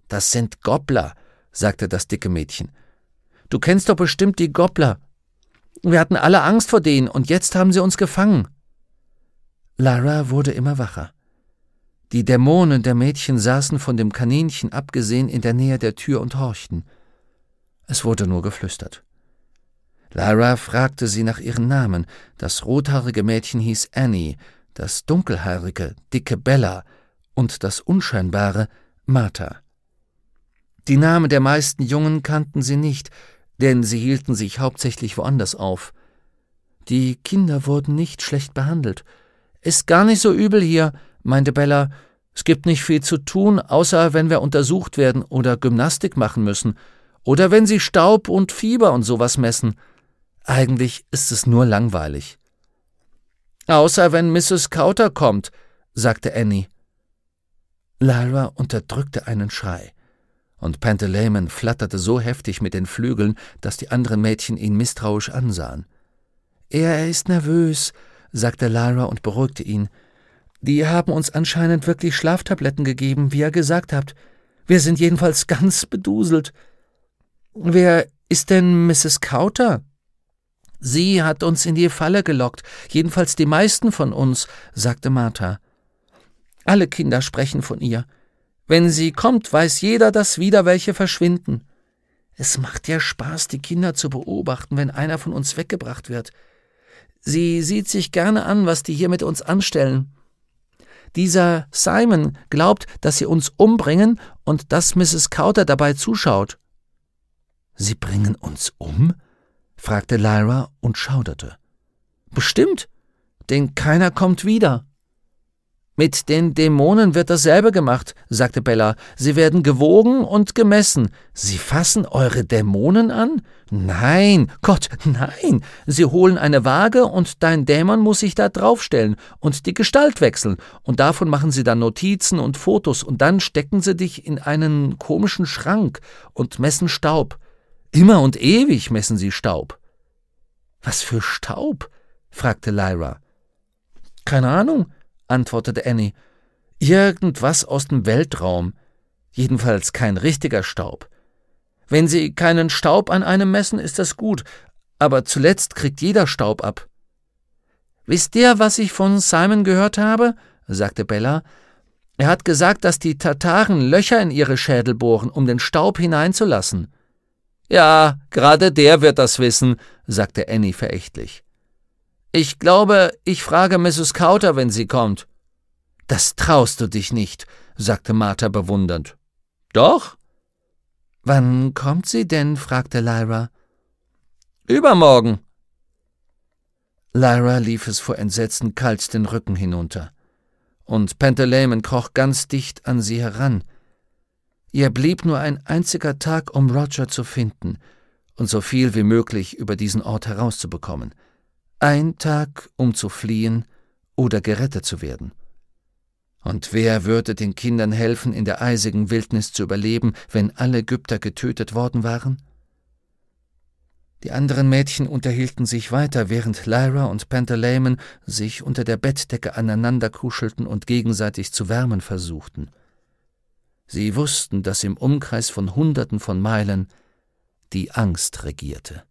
»Das sind Gobbler«, sagte das dicke Mädchen. »Du kennst doch bestimmt die Gobbler. Wir hatten alle Angst vor denen, und jetzt haben sie uns gefangen.« Lyra wurde immer wacher. Die Dämonen der Mädchen saßen von dem Kaninchen abgesehen in der Nähe der Tür und horchten. Es wurde nur geflüstert. Lyra fragte sie nach ihren Namen. Das rothaarige Mädchen hieß Annie, das dunkelhaarige, dicke Bella und das unscheinbare Martha. Die Namen der meisten Jungen kannten sie nicht, denn sie hielten sich hauptsächlich woanders auf. Die Kinder wurden nicht schlecht behandelt. »Ist gar nicht so übel hier«, meinte Bella. »Es gibt nicht viel zu tun, außer wenn wir untersucht werden oder Gymnastik machen müssen. Oder wenn sie Staub und Fieber und sowas messen. Eigentlich ist es nur langweilig.« »Außer wenn Mrs. Cowter kommt«, sagte Annie. Lyra unterdrückte einen Schrei, und Pantaleimon flatterte so heftig mit den Flügeln, dass die anderen Mädchen ihn misstrauisch ansahen. »Er ist nervös«, sagte Lyra und beruhigte ihn. »Die haben uns anscheinend wirklich Schlaftabletten gegeben, wie ihr gesagt habt. Wir sind jedenfalls ganz beduselt.« »Wer ist denn Mrs. Cowter?« »Sie hat uns in die Falle gelockt, jedenfalls die meisten von uns«, sagte Martha. »Alle Kinder sprechen von ihr. Wenn sie kommt, weiß jeder, dass wieder welche verschwinden. Es macht ja Spaß, die Kinder zu beobachten, wenn einer von uns weggebracht wird. Sie sieht sich gerne an, was die hier mit uns anstellen. Dieser Simon glaubt, dass sie uns umbringen und dass Mrs. Cowter dabei zuschaut.« »Sie bringen uns um?« fragte Lyra und schauderte. »Bestimmt, denn keiner kommt wieder.« »Mit den Dämonen wird dasselbe gemacht«, sagte Bella. »Sie werden gewogen und gemessen. Sie fassen eure Dämonen an? Nein, Gott, nein! Sie holen eine Waage und dein Dämon muss sich da draufstellen und die Gestalt wechseln. Und davon machen sie dann Notizen und Fotos und dann stecken sie dich in einen komischen Schrank und messen Staub. Immer und ewig messen sie Staub.« »Was für Staub?« fragte Lyra. »Keine Ahnung«, antwortete Annie. »Irgendwas aus dem Weltraum. Jedenfalls kein richtiger Staub. Wenn Sie keinen Staub an einem messen, ist das gut, aber zuletzt kriegt jeder Staub ab.« »Wisst ihr, was ich von Simon gehört habe?« sagte Bella. »Er hat gesagt, dass die Tataren Löcher in ihre Schädel bohren, um den Staub hineinzulassen.« »Ja, gerade der wird das wissen«, sagte Annie verächtlich. »Ich glaube, ich frage Mrs. Cowter, wenn sie kommt.« »Das traust du dich nicht«, sagte Martha bewundernd. »Doch?« »Wann kommt sie denn?« fragte Lyra. »Übermorgen.« Lyra lief es vor Entsetzen kalt den Rücken hinunter, und Pantaleimon kroch ganz dicht an sie heran. Ihr blieb nur ein einziger Tag, um Roger zu finden und so viel wie möglich über diesen Ort herauszubekommen. Ein Tag, um zu fliehen oder gerettet zu werden. Und wer würde den Kindern helfen, in der eisigen Wildnis zu überleben, wenn alle Ägypter getötet worden waren? Die anderen Mädchen unterhielten sich weiter, während Lyra und Pantaleimon sich unter der Bettdecke aneinander kuschelten und gegenseitig zu wärmen versuchten. Sie wussten, dass im Umkreis von Hunderten von Meilen die Angst regierte.